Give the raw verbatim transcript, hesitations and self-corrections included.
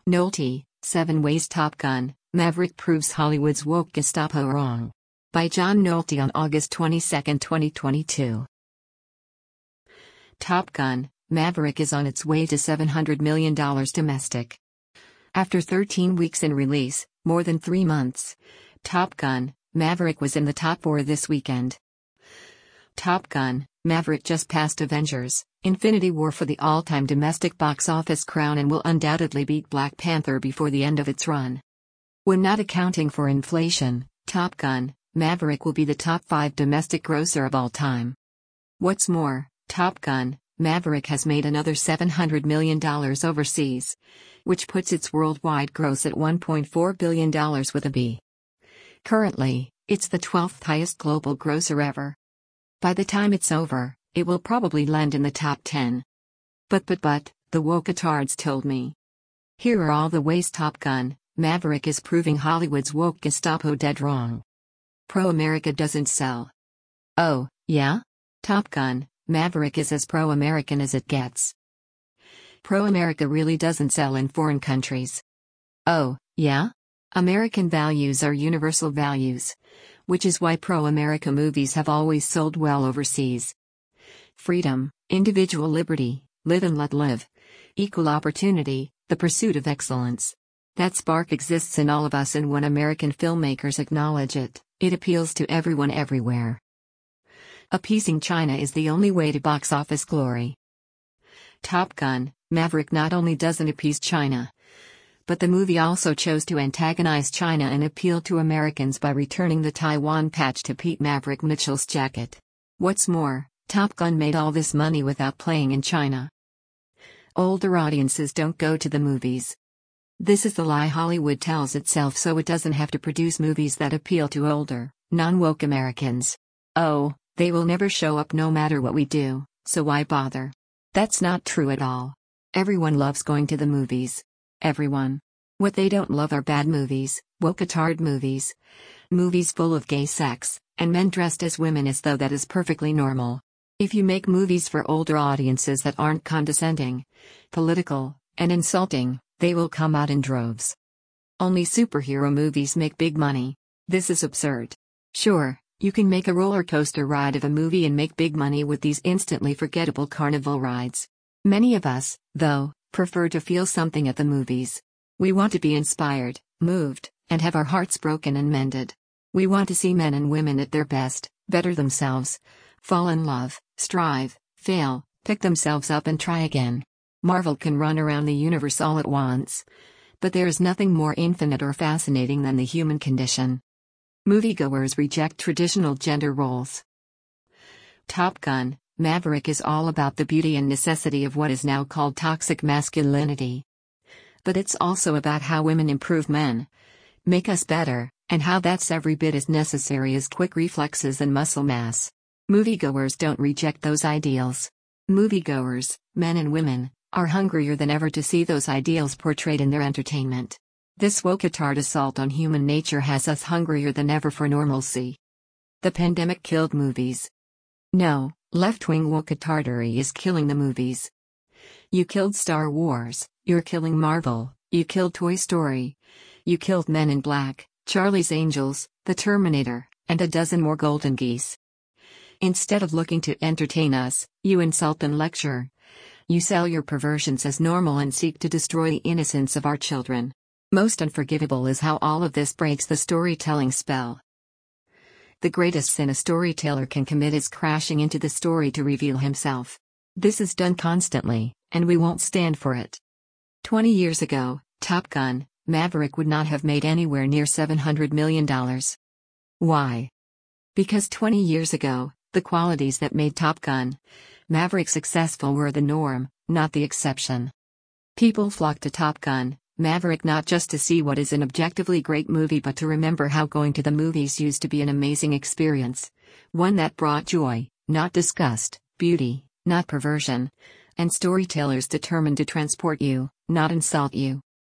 Nolte, Seven Ways Top Gun, Maverick Proves Hollywood's Woke Gestapo Wrong. By John Nolte on August twenty-second, twenty twenty-two. Top Gun, Maverick is on its way to seven hundred million dollars domestic. After thirteen weeks in release, more than three months, Top Gun, Maverick was in the top four this weekend. Top Gun, Maverick just passed Avengers: Infinity War for the all-time domestic box office crown and will undoubtedly beat Black Panther before the end of its run. When not accounting for inflation, Top Gun, Maverick will be the top five domestic grosser of all time. What's more, Top Gun, Maverick has made another seven hundred million dollars overseas, which puts its worldwide gross at one point four billion dollars with a B. Currently, it's the twelfth highest global grosser ever. By the time it's over, it will probably land in the top ten. But but but, the woketards told me. Here are all the ways Top Gun, Maverick is proving Hollywood's woke Gestapo dead wrong. Pro-America doesn't sell. Oh, yeah? Top Gun, Maverick is as pro-American as it gets. Pro-America really doesn't sell in foreign countries. Oh, yeah? American values are universal values, which is why pro-America movies have always sold well overseas. Freedom, individual liberty, live and let live, equal opportunity, the pursuit of excellence. That spark exists in all of us, and when American filmmakers acknowledge it, it appeals to everyone everywhere. Appeasing China is the only way to box office glory. Top Gun, Maverick not only doesn't appease China, but the movie also chose to antagonize China and appeal to Americans by returning the Taiwan patch to Pete Maverick Mitchell's jacket. What's more, Top Gun made all this money without playing in China. Older audiences don't go to the movies. This is the lie Hollywood tells itself so it doesn't have to produce movies that appeal to older, non-woke Americans. Oh, they will never show up no matter what we do, so why bother? That's not true at all. Everyone loves going to the movies. Everyone. What they don't love are bad movies, wokatard movies, movies full of gay sex, and men dressed as women as though that is perfectly normal. If you make movies for older audiences that aren't condescending, political, and insulting, they will come out in droves. Only superhero movies make big money. This is absurd. Sure, you can make a roller coaster ride of a movie and make big money with these instantly forgettable carnival rides. Many of us, though, prefer to feel something at the movies. We want to be inspired, moved, and have our hearts broken and mended. We want to see men and women at their best, better themselves, fall in love, strive, fail, pick themselves up and try again. Marvel can run around the universe all at once, but there is nothing more infinite or fascinating than the human condition. Moviegoers reject traditional gender roles. Top Gun, Maverick is all about the beauty and necessity of what is now called toxic masculinity. But it's also about how women improve men, make us better, and how that's every bit as necessary as quick reflexes and muscle mass. Moviegoers don't reject those ideals. Moviegoers, men and women, are hungrier than ever to see those ideals portrayed in their entertainment. This wokatard assault on human nature has us hungrier than ever for normalcy. The pandemic killed movies. No, left-wing wokatardery is killing the movies. You killed Star Wars, you're killing Marvel, you killed Toy Story, you killed Men in Black, Charlie's Angels, The Terminator, and a dozen more golden geese. Instead of looking to entertain us, you insult and lecture. You sell your perversions as normal and seek to destroy the innocence of our children. Most unforgivable is how all of this breaks the storytelling spell. The greatest sin a storyteller can commit is crashing into the story to reveal himself. This is done constantly, and we won't stand for it. Twenty years ago, Top Gun, Maverick would not have made anywhere near seven hundred million dollars. Why? Because twenty years ago, the qualities that made Top Gun, Maverick successful were the norm, not the exception. People flock to Top Gun, Maverick not just to see what is an objectively great movie but to remember how going to the movies used to be an amazing experience, one that brought joy, not disgust, beauty, not perversion, and storytellers determined to transport you, not insult you.